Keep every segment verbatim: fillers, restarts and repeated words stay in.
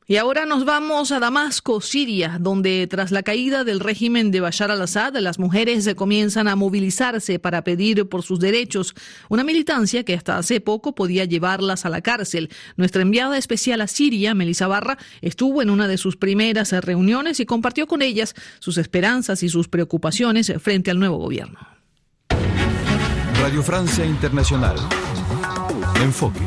Y ahora nos vamos a Damasco, Siria, donde tras la caída del régimen de Bashar al-Assad, las mujeres comienzan a movilizarse para pedir por sus derechos, una militancia que hasta hace poco podía llevarlas a la cárcel. Nuestra enviada especial a Siria, Melissa Barra, estuvo en una de sus primeras reuniones y compartió con ellas sus esperanzas y sus preocupaciones frente al nuevo gobierno. Radio Francia Internacional. Enfoque.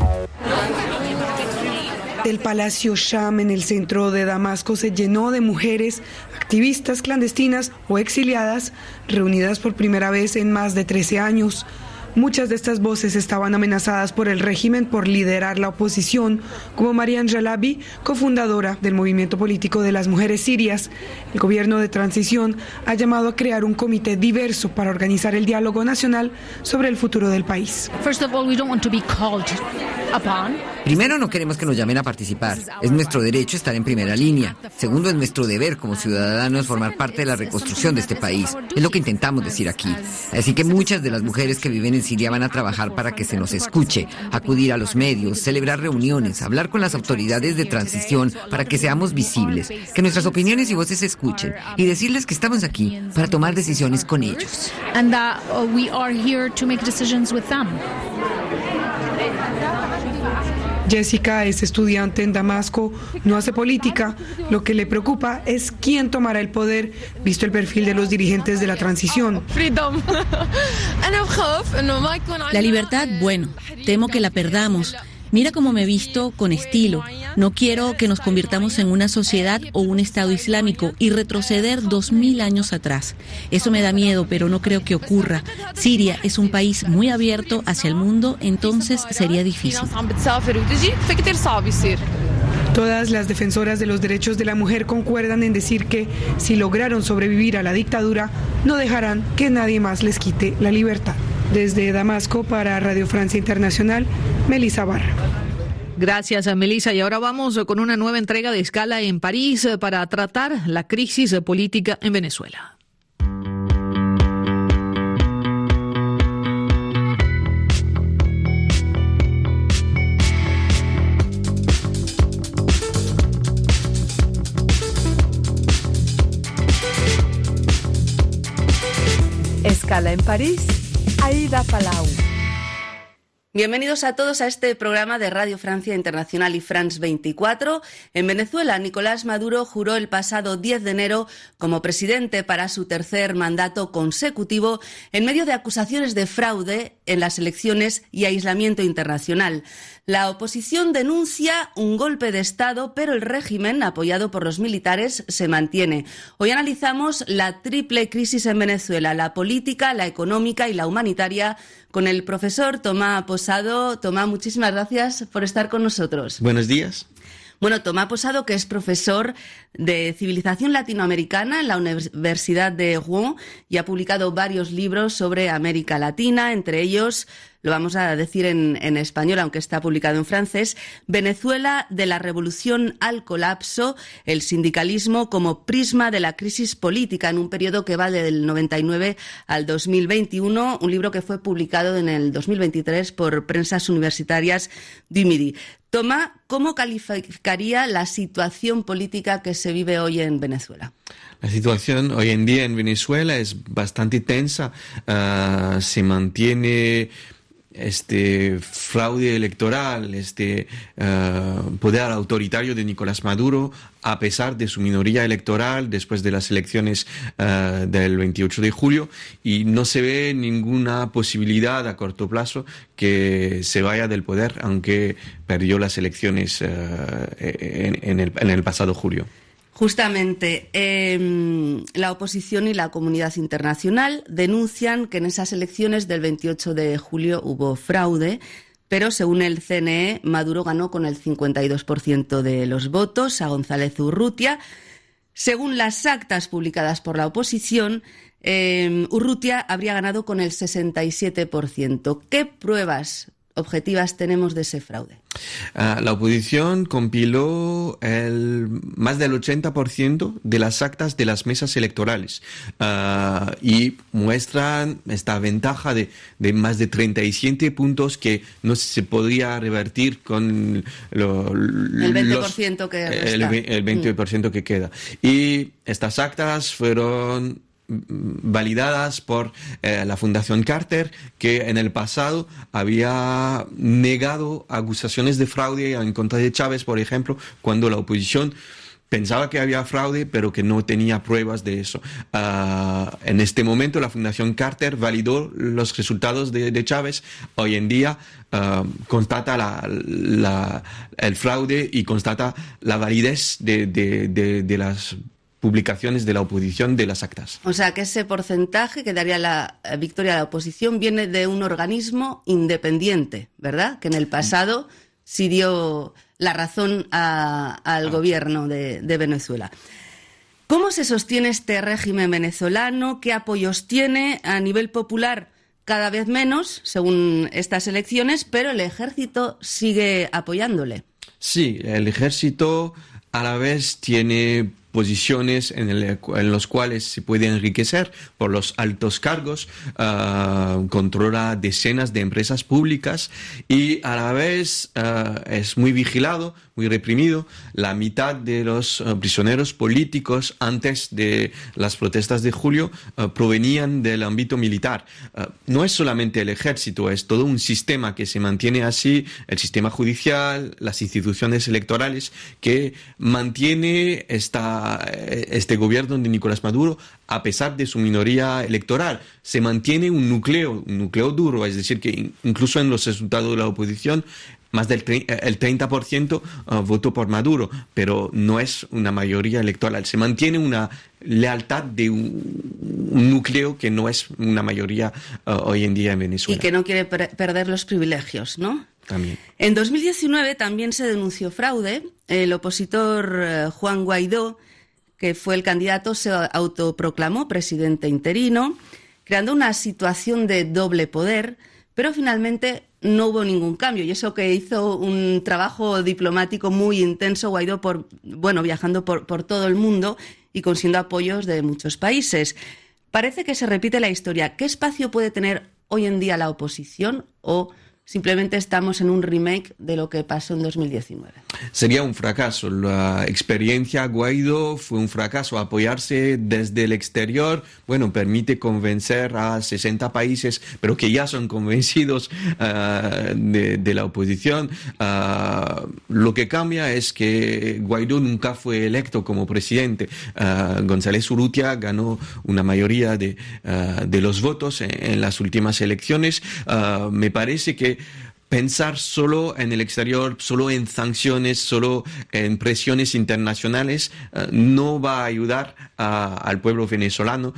El Palacio Sham en el centro de Damasco se llenó de mujeres, activistas clandestinas o exiliadas, reunidas por primera vez en más de trece años. Muchas de estas voces estaban amenazadas por el régimen por liderar la oposición, como Mariam Jalabi, cofundadora del movimiento político de las mujeres sirias. El gobierno de transición ha llamado a crear un comité diverso para organizar el diálogo nacional sobre el futuro del país. Primero, no queremos que nos llamen a participar. Es nuestro derecho estar en primera línea. Segundo, es nuestro deber como ciudadanos formar parte de la reconstrucción de este país. Es lo que intentamos decir aquí. Así que muchas de las mujeres que viven en Siria van a trabajar para que se nos escuche, acudir a los medios, celebrar reuniones, hablar con las autoridades de transición para que seamos visibles, que nuestras opiniones y voces se escuchen y decirles que estamos aquí para tomar decisiones con ellos. And that uh, we are here to make decisions with them. Jessica es estudiante en Damasco, no hace política. Lo que le preocupa es quién tomará el poder, visto el perfil de los dirigentes de la transición. La libertad, bueno, temo que la perdamos. Mira cómo me he visto con estilo. No quiero que nos convirtamos en una sociedad o un Estado islámico y retroceder dos mil años atrás. Eso me da miedo, pero no creo que ocurra. Siria es un país muy abierto hacia el mundo, entonces sería difícil. Todas las defensoras de los derechos de la mujer concuerdan en decir que, si lograron sobrevivir a la dictadura, no dejarán que nadie más les quite la libertad. Desde Damasco, para Radio Francia Internacional, Melissa Barra. Gracias, Melissa. Y ahora vamos con una nueva entrega de Escala en París para tratar la crisis política en Venezuela. Escala en París, Aida Palau. Bienvenidos a todos a este programa de Radio Francia Internacional y France veinticuatro. En Venezuela, Nicolás Maduro juró el pasado diez de enero como presidente para su tercer mandato consecutivo en medio de acusaciones de fraude en las elecciones y aislamiento internacional. La oposición denuncia un golpe de Estado, pero el régimen, apoyado por los militares, se mantiene. Hoy analizamos la triple crisis en Venezuela, la política, la económica y la humanitaria, con el profesor Tomás Posado. Tomás, muchísimas gracias por estar con nosotros. Buenos días. Bueno, Tomás Posado, que es profesor de civilización latinoamericana en la Universidad de Rouen y ha publicado varios libros sobre América Latina, entre ellos, lo vamos a decir en, en español, aunque está publicado en francés, Venezuela de la revolución al colapso, el sindicalismo como prisma de la crisis política en un periodo que va del noventa y nueve al dos mil veintiuno, un libro que fue publicado en el dos mil veintitrés por Prensas Universitarias du Midi. Tomás, ¿cómo calificaría la situación política que se vive hoy en Venezuela? La situación hoy en día en Venezuela es bastante tensa. Uh, se mantiene este fraude electoral, este uh, poder autoritario de Nicolás Maduro, a pesar de su minoría electoral después de las elecciones uh, del veintiocho de julio, y no se ve ninguna posibilidad a corto plazo que se vaya del poder, aunque perdió las elecciones uh, en, en, el, en el pasado julio. Justamente, eh, la oposición y la comunidad internacional denuncian que en esas elecciones del veintiocho de julio hubo fraude, pero según el C N E, Maduro ganó con el cincuenta y dos por ciento de los votos a González Urrutia. Según las actas publicadas por la oposición, eh, Urrutia habría ganado con el sesenta y siete por ciento. ¿Qué pruebas objetivas tenemos de ese fraude? Uh, la oposición compiló el, más del ochenta por ciento de las actas de las mesas electorales uh, y muestran esta ventaja de, de más de treinta y siete puntos que no se podría revertir con lo, el veinte por ciento los, que resta. El, el veinte por ciento mm. que queda. Y estas actas fueron validadas por eh, la Fundación Carter, que en el pasado había negado acusaciones de fraude en contra de Chávez, por ejemplo, cuando la oposición pensaba que había fraude, pero que no tenía pruebas de eso. Uh, en este momento, la Fundación Carter validó los resultados de, de Chávez. Hoy en día uh, constata la, la, el fraude y constata la validez de, de, de, de las publicaciones de la oposición de las actas. O sea, que ese porcentaje que daría la victoria a la oposición viene de un organismo independiente, ¿verdad? Que en el pasado sí dio la razón a, al ah. gobierno de, de Venezuela. ¿Cómo se sostiene este régimen venezolano? ¿Qué apoyos tiene? A nivel popular, cada vez menos, según estas elecciones, pero el ejército sigue apoyándole. Sí, el ejército a la vez tiene posiciones en, el, en los cuales se puede enriquecer por los altos cargos, uh, controla decenas de empresas públicas y a la vez uh, es muy vigilado, muy reprimido. La mitad de los uh, prisioneros políticos antes de las protestas de julio uh, provenían del ámbito militar. Uh, no es solamente el ejército, es todo un sistema que se mantiene así, el sistema judicial, las instituciones electorales, que mantiene esta este gobierno de Nicolás Maduro, a pesar de su minoría electoral. Se mantiene un núcleo, un núcleo duro, es decir, que incluso en los resultados de la oposición, más del el treinta por ciento uh, votó por Maduro, pero no es una mayoría electoral. Se mantiene una lealtad de un, un núcleo que no es una mayoría uh, hoy en día en Venezuela. Y que no quiere per- perder los privilegios, ¿no? También. En dos mil diecinueve también se denunció fraude. El opositor uh, Juan Guaidó, que fue el candidato, se autoproclamó presidente interino, creando una situación de doble poder, pero finalmente no hubo ningún cambio. Y eso que hizo un trabajo diplomático muy intenso Guaidó, por, bueno, viajando por, por todo el mundo y consiguiendo apoyos de muchos países. Parece que se repite la historia. ¿Qué espacio puede tener hoy en día la oposición o simplemente estamos en un remake de lo que pasó en dos mil diecinueve? Sería un fracaso. La experiencia Guaidó fue un fracaso. Apoyarse desde el exterior, bueno, permite convencer a sesenta países, pero que ya son convencidos uh, de, de la oposición. Uh, lo que cambia es que Guaidó nunca fue electo como presidente. Uh, González Urrutia ganó una mayoría de, uh, de los votos en, en las últimas elecciones. Uh, me parece que pensar solo en el exterior, solo en sanciones, solo en presiones internacionales, uh, no va a ayudar uh, al pueblo venezolano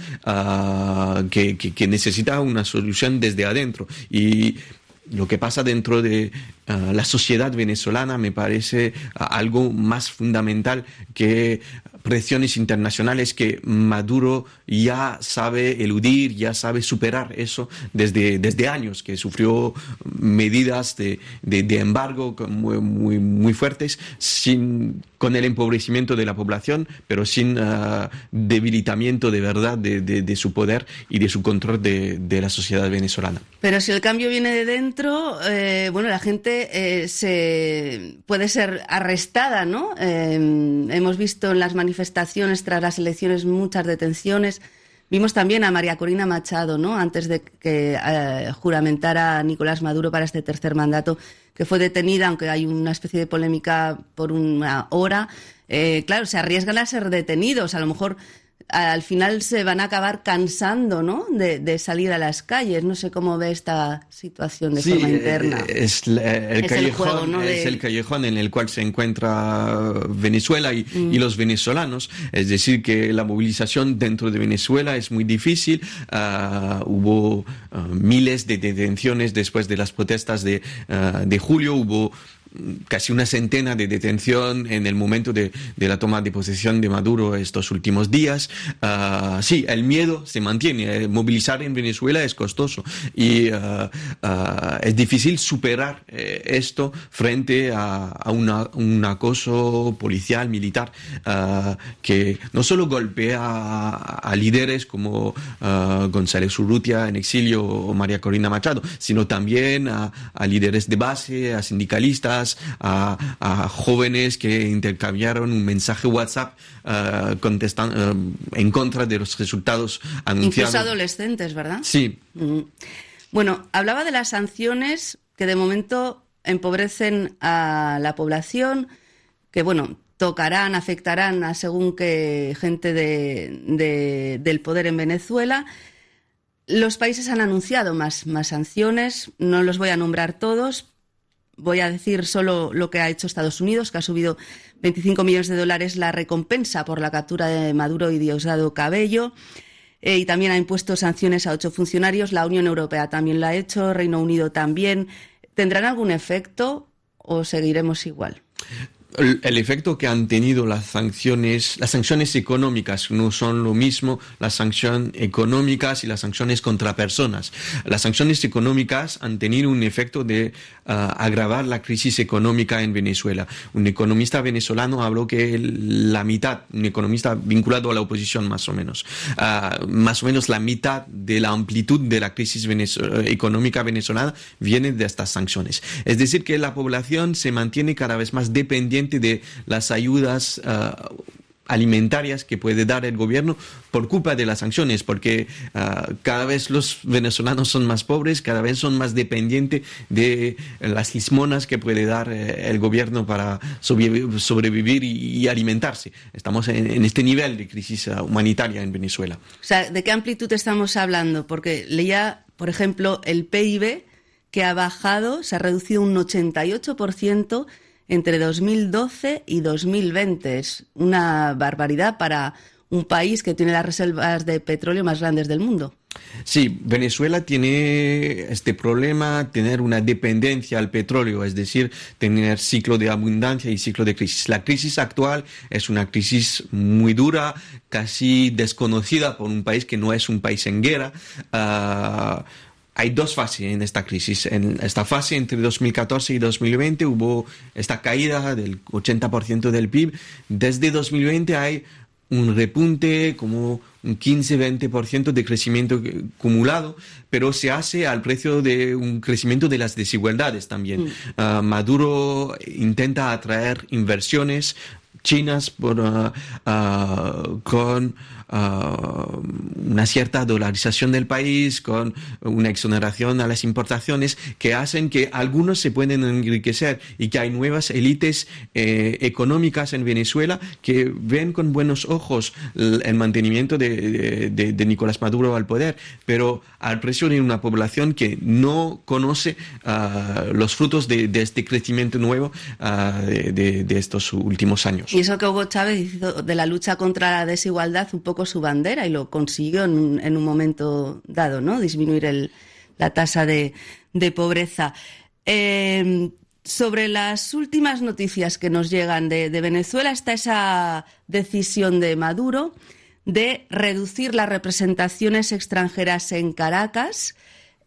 uh, que, que, que necesita una solución desde adentro. Y lo que pasa dentro de uh, la sociedad venezolana me parece uh, algo más fundamental que presiones internacionales que Maduro ya sabe eludir, ya sabe superar eso desde, desde años, que sufrió medidas de, de, de embargo muy, muy, muy fuertes, sin, con el empobrecimiento de la población, pero sin uh, debilitamiento de verdad de, de, de su poder y de su control de, de la sociedad venezolana. Pero si el cambio viene de dentro, eh, bueno, la gente eh, se puede ser arrestada, ¿no? Eh, hemos visto en las manifestaciones manifestaciones tras las elecciones muchas detenciones. Vimos también a María Corina Machado, ¿no? Antes de que eh, juramentara Nicolás Maduro para este tercer mandato, que fue detenida, aunque hay una especie de polémica por una hora. Eh, claro, se arriesgan a ser detenidos. A lo mejor al final se van a acabar cansando, ¿no? De, de salir a las calles. No sé cómo ve esta situación de sí, forma interna. Es, el, es, callejón, el juego, ¿no? es de... el callejón en el cual se encuentra Venezuela y, mm. y los venezolanos. Es decir, que la movilización dentro de Venezuela es muy difícil. Uh, hubo uh, miles de detenciones después de las protestas de, uh, de julio. Hubo casi una centena de detención en el momento de, de la toma de posesión de Maduro estos últimos días. Uh, sí, el miedo se mantiene. Movilizar en Venezuela es costoso y uh, uh, es difícil superar eh, esto frente a, a una, un acoso policial, militar, uh, que no solo golpea a, a líderes como uh, González Urrutia en exilio o María Corina Machado, sino también a, a líderes de base, a sindicalistas, a, a jóvenes que intercambiaron un mensaje WhatsApp uh, contestando uh, en contra de los resultados anunciados. Incluso adolescentes, ¿verdad? Sí. Mm. Bueno, hablaba de las sanciones que de momento empobrecen a la población, que bueno, tocarán, afectarán a según qué gente de, de, del poder en Venezuela. Los países han anunciado más, más sanciones, no los voy a nombrar todos, voy a decir solo lo que ha hecho Estados Unidos, que ha subido veinticinco millones de dólares la recompensa por la captura de Maduro y Diosdado Cabello, eh, y también ha impuesto sanciones a ocho funcionarios. La Unión Europea también lo ha hecho, Reino Unido también. ¿Tendrán algún efecto o seguiremos igual? El, el efecto que han tenido las sanciones, las sanciones económicas no son lo mismo, las sanciones económicas y las sanciones contra personas. Las sanciones económicas han tenido un efecto de uh, agravar la crisis económica en Venezuela. Un economista venezolano habló que la mitad, un economista vinculado a la oposición más o menos, uh, más o menos la mitad de la amplitud de la crisis venezol- económica venezolana viene de estas sanciones. Es decir, que la población se mantiene cada vez más dependiente de las ayudas uh, alimentarias que puede dar el gobierno por culpa de las sanciones, porque uh, cada vez los venezolanos son más pobres, cada vez son más dependientes de las limosnas que puede dar eh, el gobierno para sobrevivir, sobrevivir y, y alimentarse. Estamos en, en este nivel de crisis uh, humanitaria en Venezuela. O sea, ¿de qué amplitud estamos hablando? Porque leía, por ejemplo, el P I B que ha bajado, se ha reducido un ochenta y ocho por ciento entre dos mil doce y dos mil veinte. Es una barbaridad para un país que tiene las reservas de petróleo más grandes del mundo. Sí, Venezuela tiene este problema, tener una dependencia al petróleo, es decir, tener ciclo de abundancia y ciclo de crisis. La crisis actual es una crisis muy dura, casi desconocida por un país que no es un país en guerra. Uh, Hay dos fases en esta crisis. En esta fase, entre dos mil catorce y dos mil veinte, hubo esta caída del ochenta por ciento del P I B. Desde dos mil veinte hay un repunte, como un quince a veinte por ciento de crecimiento acumulado, pero se hace al precio de un crecimiento de las desigualdades también. Mm. Uh, Maduro intenta atraer inversiones chinas por, uh, uh, con Uh, una cierta dolarización del país, con una exoneración a las importaciones que hacen que algunos se pueden enriquecer y que hay nuevas élites eh, económicas en Venezuela que ven con buenos ojos el, el mantenimiento de, de, de Nicolás Maduro al poder, pero al precio de una población que no conoce uh, los frutos de, de este crecimiento nuevo uh, de, de, de estos últimos años. Y eso que Hugo Chávez hizo de la lucha contra la desigualdad un poco su bandera y lo consiguió en un, en un momento dado, ¿no? Disminuir el, la tasa de, de pobreza. Eh, sobre las últimas noticias que nos llegan de, de Venezuela está esa decisión de Maduro de reducir las representaciones extranjeras en Caracas.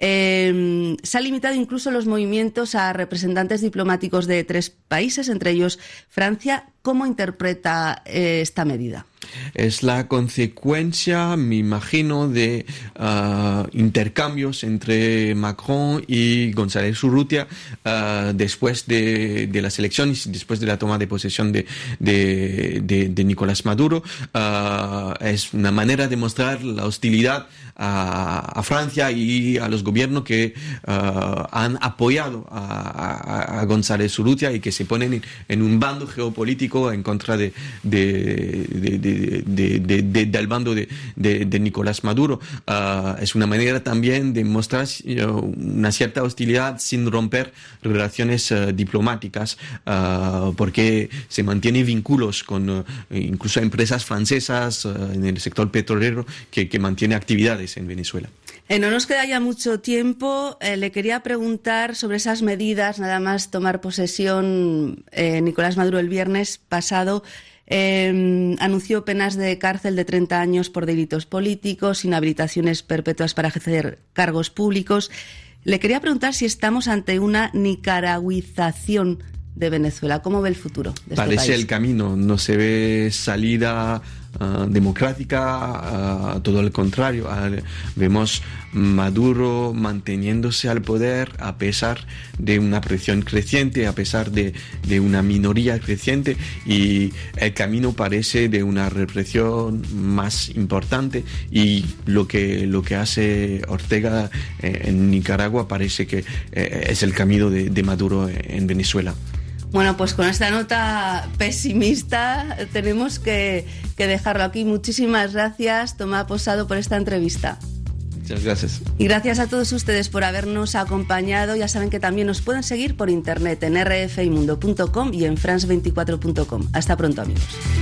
Eh, se ha limitado incluso los movimientos a representantes diplomáticos de tres países, entre ellos Francia. ¿Cómo interpreta eh, esta medida? Es la consecuencia, me imagino, de uh, intercambios entre Macron y González Urrutia uh, después de, de las elecciones, después de la toma de posesión de, de, de, de Nicolás Maduro. Uh, es una manera de mostrar la hostilidad a, a Francia y a los gobiernos que uh, han apoyado a, a, a González Urrutia y que se ponen en, en un bando geopolítico en contra de, de, de, de, de, de, de del bando de, de, de Nicolás Maduro. Uh, es una manera también de mostrar uh, una cierta hostilidad sin romper relaciones uh, diplomáticas, uh, porque se mantienen vínculos con uh, incluso empresas francesas uh, en el sector petrolero que, que mantiene actividades en Venezuela. Eh, no nos queda ya mucho tiempo. Eh, le quería preguntar sobre esas medidas, nada más tomar posesión. Eh, Nicolás Maduro el viernes pasado eh, anunció penas de cárcel de treinta años por delitos políticos, inhabilitaciones perpetuas para ejercer cargos públicos. Le quería preguntar si estamos ante una nicaragüización de Venezuela. ¿Cómo ve el futuro de este Parece país? el camino, no se ve salida uh, democrática, uh, todo al contrario. Uh, vemos Maduro manteniéndose al poder a pesar de una presión creciente, a pesar de, de una minoría creciente, y el camino parece de una represión más importante, y lo que, lo que hace Ortega eh, en Nicaragua parece que eh, es el camino de, de Maduro en Venezuela. Bueno, pues con esta nota pesimista tenemos que, que dejarlo aquí. Muchísimas gracias, Tomás Posado, por esta entrevista. Muchas gracias. Y gracias a todos ustedes por habernos acompañado. Ya saben que también nos pueden seguir por internet en r f i mundo punto com y en france veinticuatro punto com. Hasta pronto, amigos.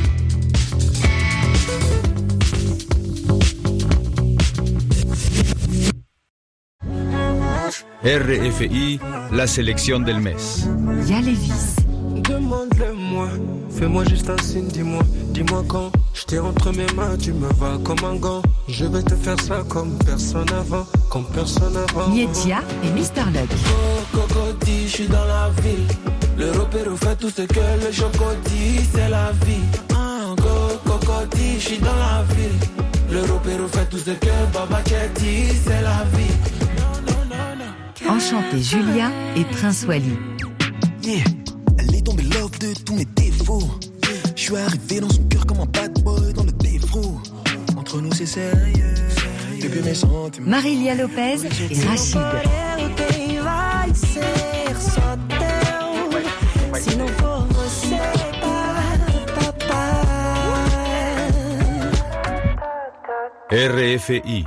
R F I, la selección del mes. Ya le vis. Demande-le-moi, fais-moi juste un signe, dis-moi, dis-moi quand je t'ai entre mes mains, tu me vas comme un gant. Je vais te faire ça comme personne avant, comme personne avant. Nietzia et mister Lug. Oh, Cocody, je suis dans la ville. Le repère fait tout ce que le choco dit, c'est la vie. Ah, go, Cocody, je suis dans la ville. Le repère fait tout ce que Baba dit, c'est la vie. Enchanté Julia et Prince Wally. Yeah, elle est tombée love de tous mes défauts. Je suis arrivé dans son cœur comme un bad boy dans le défaut. Entre nous c'est sérieux, depuis mes sentiments. Marilia Lopez et Rachid. R F I.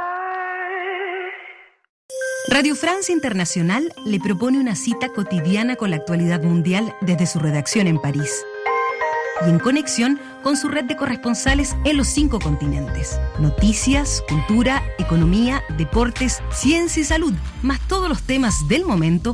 Radio Francia Internacional le propone una cita cotidiana con la actualidad mundial desde su redacción en París y en conexión con su red de corresponsales en los cinco continentes. Noticias, cultura, economía, deportes, ciencia y salud, más todos los temas del momento